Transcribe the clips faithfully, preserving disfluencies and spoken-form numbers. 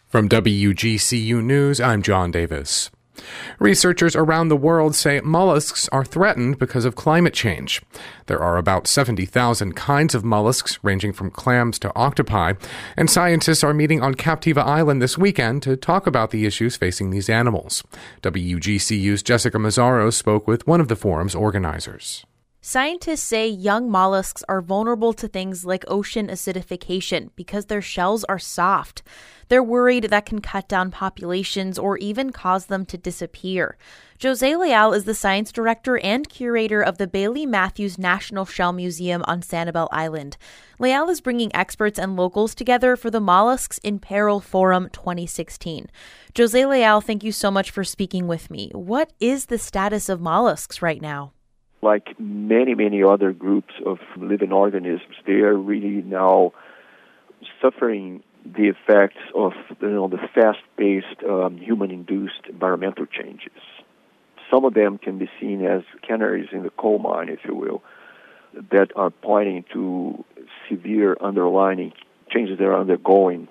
From W G C U News, I'm John Davis. Researchers around the world say mollusks are threatened because of climate change. There are about seventy thousand kinds of mollusks, ranging from clams to octopi, and scientists are meeting on Captiva Island this weekend to talk about the issues facing these animals. W G C U's Jessica Mazzaro spoke with one of the forum's organizers. Scientists say young mollusks are vulnerable to things like ocean acidification because their shells are soft. They're worried that can cut down populations or even cause them to disappear. Jose Leal is the science director and curator of the Bailey Matthews National Shell Museum on Sanibel Island. Leal is bringing experts and locals together for the Mollusks in Peril Forum twenty sixteen. Jose Leal, thank you so much for speaking with me. What is the status of mollusks right now? Like many, many other groups of living organisms, they are really now suffering the effects of you know, the fast-paced um, human-induced environmental changes. Some of them can be seen as canaries in the coal mine, if you will, that are pointing to severe underlying changes that are undergoing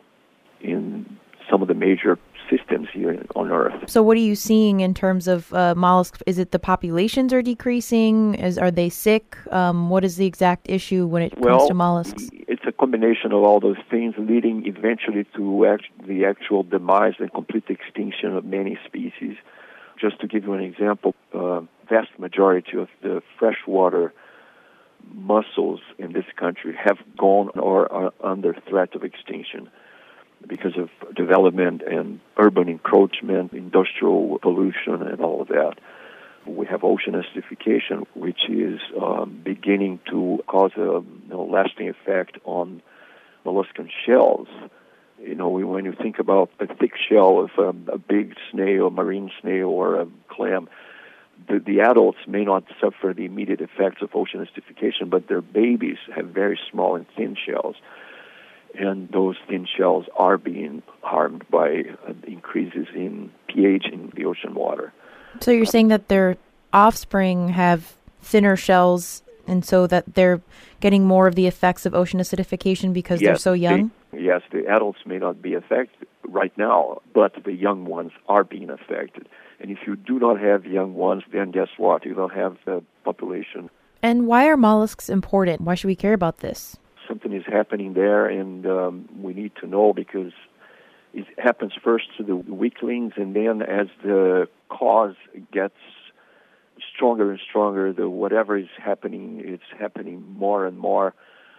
in some of the major systems here on Earth. So what are you seeing in terms of uh, mollusks? Is it the populations are decreasing? Is Are they sick? Um, what is the exact issue when it well, comes to mollusks? It's a combination of all those things leading eventually to act- the actual demise and complete extinction of many species. Just to give you an example, uh, vast majority of the freshwater mussels in this country have gone or are under threat of extinction because of development and urban encroachment, industrial pollution, and all of that. We have ocean acidification, which is um, beginning to cause a you know, lasting effect on molluscan shells. You know, we, when you think about a thick shell of um, a big snail, marine snail, or a clam, the, the adults may not suffer the immediate effects of ocean acidification, but their babies have very small and thin shells. And those thin shells are being harmed by uh, increases in pH in the ocean water. So you're saying that their offspring have thinner shells, and so that they're getting more of the effects of ocean acidification because yes, they're so young? They, yes, the adults may not be affected right now, but the young ones are being affected. And if you do not have young ones, then guess what? You don't have the population. And why are mollusks important? Why should we care about this? Something is happening there, and um, we need to know because it happens first to the weaklings, and then as the cause gets stronger and stronger, the whatever is happening, it's happening more and more.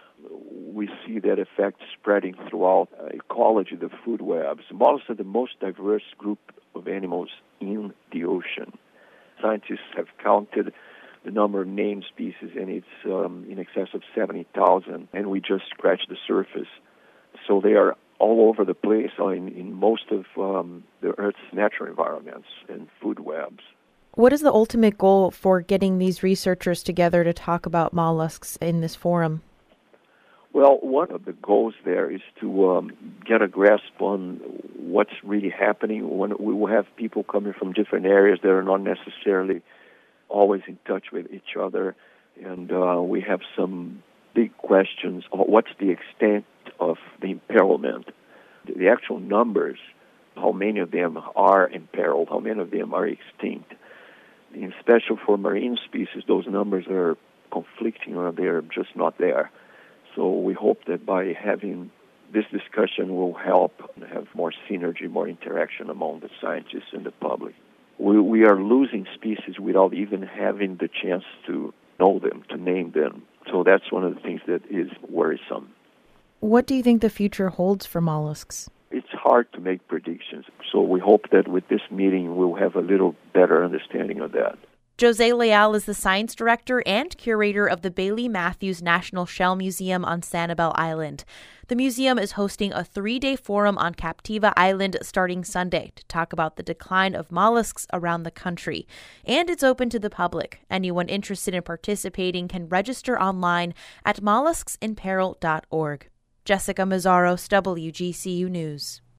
We see that effect spreading throughout uh, ecology, the food webs. Mollusks are the most diverse group of animals in the ocean. Scientists have counted the number of named species, and it's um, in excess of seventy thousand, and we just scratched the surface. So they are all over the place in, in most of um, the Earth's natural environments and food webs. What is the ultimate goal for getting these researchers together to talk about mollusks in this forum? Well, one of the goals there is to um, get a grasp on what's really happening. When we will have people coming from different areas that are not necessarily always in touch with each other, and uh, we have some big questions. What's the extent of the imperilment? The actual numbers, how many of them are imperiled, how many of them are extinct. In special for marine species, those numbers are conflicting or they're just not there. So we hope that by having this discussion will help have more synergy, more interaction among the scientists and the public. We, we are losing species without even having the chance to know them, to name them. So that's one of the things that is worrisome. What do you think the future holds for mollusks? It's hard to make predictions. So we hope that with this meeting we'll have a little better understanding of that. Jose Leal is the science director and curator of the Bailey Matthews National Shell Museum on Sanibel Island. The museum is hosting a three-day forum on Captiva Island starting Sunday to talk about the decline of mollusks around the country. And it's open to the public. Anyone interested in participating can register online at mollusks in peril dot org. Jessica Mazzaros, W G C U News.